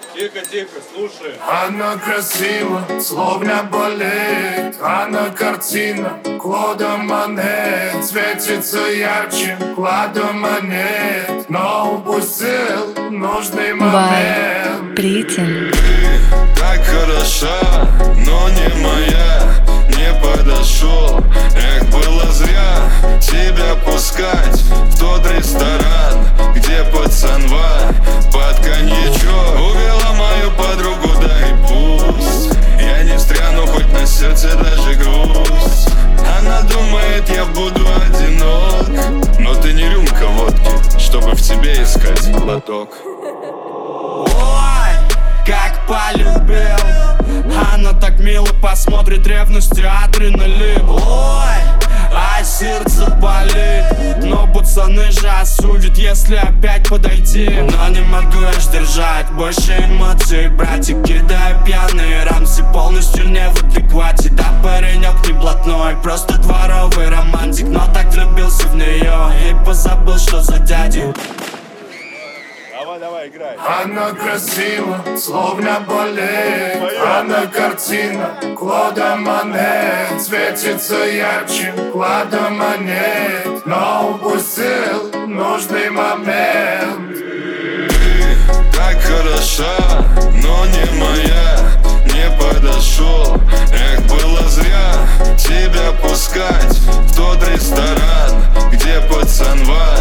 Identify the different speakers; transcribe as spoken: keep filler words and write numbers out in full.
Speaker 1: Тихо, тихо, слушай.
Speaker 2: Она красива, словно балет. Она картина Клода Моне. Светится ярче клада монет, но упустил нужный момент.
Speaker 3: Притин.
Speaker 4: Ты так хороша, но не моя. Не подошел, эх, было зря тебя пускать в тот ресторан, где пацанва под коньячок увела мою подругу, да и пусть я не встряну, хоть на сердце даже грусть. Она думает, я буду одинок, но ты не рюмка водки, чтобы в тебе искать глоток.
Speaker 5: Ой, как полюбил. Она так мило посмотрит, ревностью адреналин. Ой, а сердце болит. Но пацаны же осудят, если опять подойти. Но не могу я сдержать больше эмоций. Братик, кидая пьяные рамсы, полностью не в адеквате. Да, паренек не блатной, просто дворовый романтик. Но так влюбился в нее и позабыл, что за дядю.
Speaker 1: Давай, давай, играй.
Speaker 2: Она красива, словно балет. Она картина Клода Моне. Светится ярче клада монет, но упустил нужный момент.
Speaker 4: Ты так хороша, но не моя. Не подошел, эх, было зря тебя пускать в тот ресторан, где пацанва